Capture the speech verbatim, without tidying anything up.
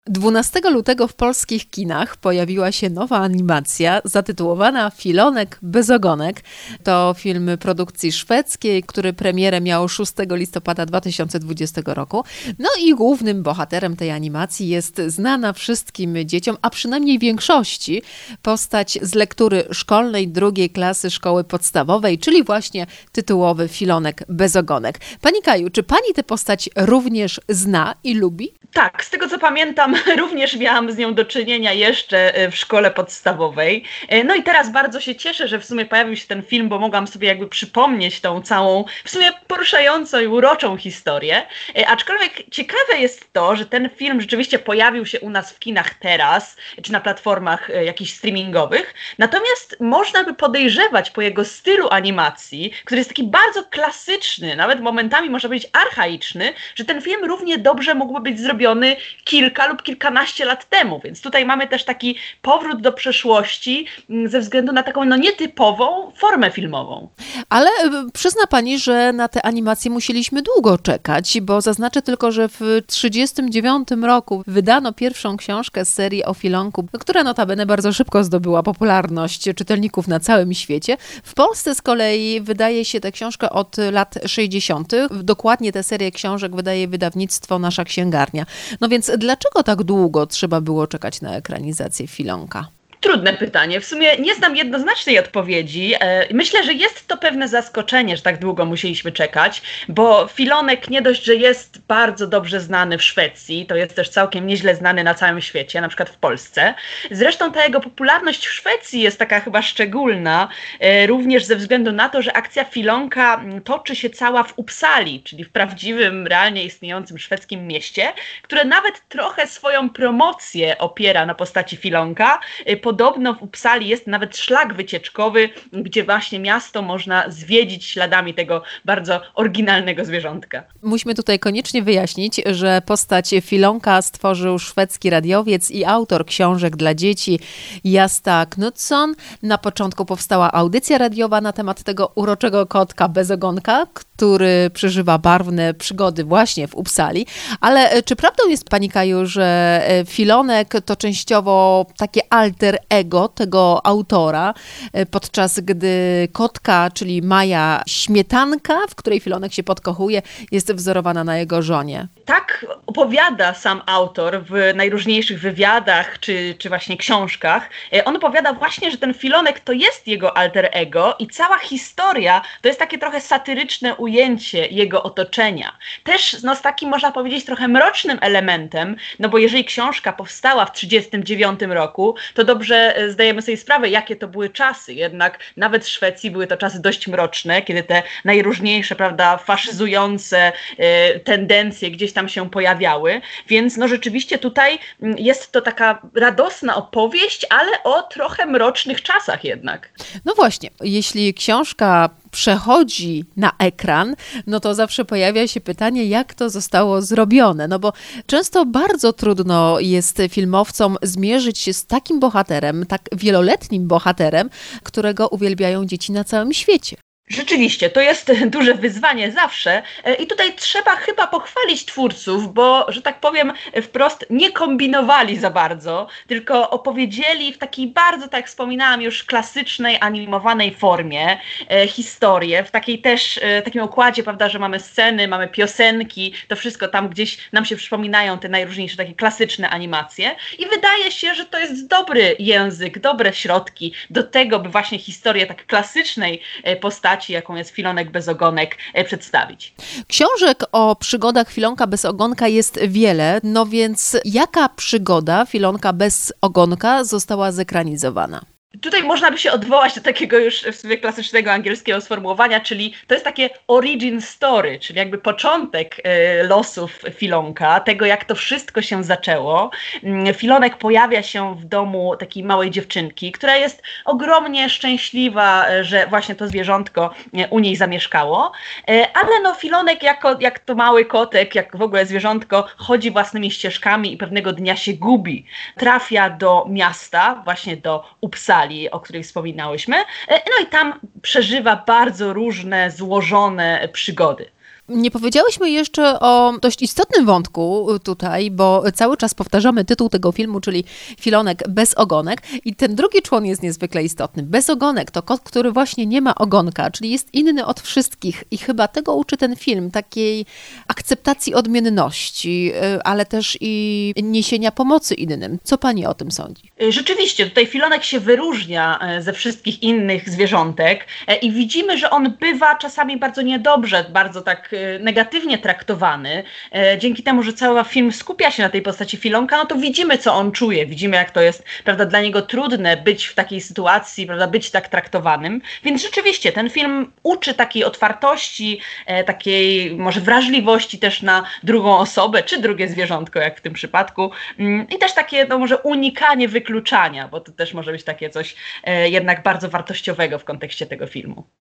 dwunastego lutego w polskich kinach pojawiła się nowa animacja zatytułowana Filonek bez ogonek. To film produkcji szwedzkiej, który premierę miał szóstego listopada dwa tysiące dwudziestego roku. No i głównym bohaterem tej animacji jest znana wszystkim dzieciom, a przynajmniej większości, postać z lektury szkolnej drugiej klasy szkoły podstawowej, czyli właśnie tytułowy Filonek bez ogonek. Pani Kaju, czy pani tę postać również zna i lubi? Tak, z tego co pamiętam, również miałam z nią do czynienia jeszcze w szkole podstawowej. No i teraz bardzo się cieszę, że w sumie pojawił się ten film, bo mogłam sobie jakby przypomnieć tą całą, w sumie poruszającą i uroczą historię. Aczkolwiek ciekawe jest to, że ten film rzeczywiście pojawił się u nas w kinach teraz, czy na platformach jakichś streamingowych. Natomiast można by podejrzewać po jego stylu animacji, który jest taki bardzo klasyczny, nawet momentami można powiedzieć archaiczny, że ten film równie dobrze mógłby być zrobiony kilka lub kilkanaście lat temu, więc tutaj mamy też taki powrót do przeszłości ze względu na taką no nietypową formę filmową. Ale przyzna pani, że na tę animację musieliśmy długo czekać, bo zaznaczę tylko, że w tysiąc dziewięćset trzydziestym dziewiątym roku wydano pierwszą książkę z serii o Filonku, która notabene bardzo szybko zdobyła popularność czytelników na całym świecie. W Polsce z kolei wydaje się tę książkę od lat sześćdziesiątych. Dokładnie tę serię książek wydaje wydawnictwo Nasza Księgarnia. No więc dlaczego tak długo trzeba było czekać na ekranizację Filonka? Trudne pytanie. W sumie nie znam jednoznacznej odpowiedzi. Myślę, że jest to pewne zaskoczenie, że tak długo musieliśmy czekać, bo Filonek nie dość, że jest bardzo dobrze znany w Szwecji, to jest też całkiem nieźle znany na całym świecie, na przykład w Polsce. Zresztą ta jego popularność w Szwecji jest taka chyba szczególna, również ze względu na to, że akcja Filonka toczy się cała w Uppsali, czyli w prawdziwym, realnie istniejącym szwedzkim mieście, które nawet trochę swoją promocję opiera na postaci Filonka. Podobno w Uppsali jest nawet szlak wycieczkowy, gdzie właśnie miasto można zwiedzić śladami tego bardzo oryginalnego zwierzątka. Musimy tutaj koniecznie wyjaśnić, że postać Filonka stworzył szwedzki radiowiec i autor książek dla dzieci Jasta Knutsson. Na początku powstała audycja radiowa na temat tego uroczego kotka bez ogonka, który przeżywa barwne przygody właśnie w Uppsali. Ale czy prawdą jest, pani Kaju, że Filonek to częściowo takie alter ego tego autora, podczas gdy kotka, czyli Maja Śmietanka, w której Filonek się podkochuje, jest wzorowana na jego żonie? Tak opowiada sam autor w najróżniejszych wywiadach czy, czy właśnie książkach. On opowiada właśnie, że ten Filonek to jest jego alter ego i cała historia to jest takie trochę satyryczne ujęcie jego otoczenia. Też no, z takim, można powiedzieć, trochę mrocznym elementem, no bo jeżeli książka powstała w trzydziestym dziewiątym roku, to dobrze zdajemy sobie sprawę, jakie to były czasy. Jednak nawet w Szwecji były to czasy dość mroczne, kiedy te najróżniejsze, prawda, faszyzujące e, tendencje gdzieś tam się pojawiały. Więc no rzeczywiście tutaj jest to taka radosna opowieść, ale o trochę mrocznych czasach jednak. No właśnie, jeśli książka przechodzi na ekran, no to zawsze pojawia się pytanie, jak to zostało zrobione. No bo często bardzo trudno jest filmowcom zmierzyć się z takim bohaterem, tak wieloletnim bohaterem, którego uwielbiają dzieci na całym świecie. Rzeczywiście, to jest duże wyzwanie zawsze i tutaj trzeba chyba pochwalić twórców, bo, że tak powiem wprost, nie kombinowali za bardzo, tylko opowiedzieli w takiej bardzo, tak jak wspominałam już, klasycznej, animowanej formie e, historię, w takiej też, e, takim układzie, prawda, że mamy sceny, mamy piosenki, to wszystko tam gdzieś nam się przypominają te najróżniejsze takie klasyczne animacje i wydaje się, że to jest dobry język, dobre środki do tego, by właśnie historię tak klasycznej e, postaci, jaką jest Filonek bez ogonek, przedstawić. Książek o przygodach Filonka bez ogonka jest wiele, no więc jaka przygoda Filonka bez ogonka została zekranizowana? Tutaj można by się odwołać do takiego już w sumie klasycznego angielskiego sformułowania, czyli to jest takie origin story, czyli jakby początek y, losów Filonka, tego jak to wszystko się zaczęło. Y, Filonek pojawia się w domu takiej małej dziewczynki, która jest ogromnie szczęśliwa, y, że właśnie to zwierzątko y, u niej zamieszkało, y, ale no Filonek jako, jak to mały kotek, jak w ogóle zwierzątko, chodzi własnymi ścieżkami i pewnego dnia się gubi. Trafia do miasta, właśnie do Uppsali, o której wspominałyśmy, no i tam przeżywa bardzo różne, złożone przygody. Nie powiedziałyśmy jeszcze o dość istotnym wątku tutaj, bo cały czas powtarzamy tytuł tego filmu, czyli Filonek bez ogonek. I ten drugi człon jest niezwykle istotny. Bez ogonek to kot, który właśnie nie ma ogonka, czyli jest inny od wszystkich. I chyba tego uczy ten film, takiej akceptacji odmienności, ale też i niesienia pomocy innym. Co pani o tym sądzi? Rzeczywiście, tutaj Filonek się wyróżnia ze wszystkich innych zwierzątek i widzimy, że on bywa czasami bardzo niedobrze, bardzo tak negatywnie traktowany. Dzięki temu, że cały film skupia się na tej postaci Filonka, no to widzimy, co on czuje, widzimy, jak to jest, prawda, dla niego trudne być w takiej sytuacji, prawda, być tak traktowanym. Więc rzeczywiście ten film uczy takiej otwartości, takiej może wrażliwości też na drugą osobę, czy drugie zwierzątko, jak w tym przypadku. I też takie, no może unikanie wykluczania, bo to też może być takie coś jednak bardzo wartościowego w kontekście tego filmu.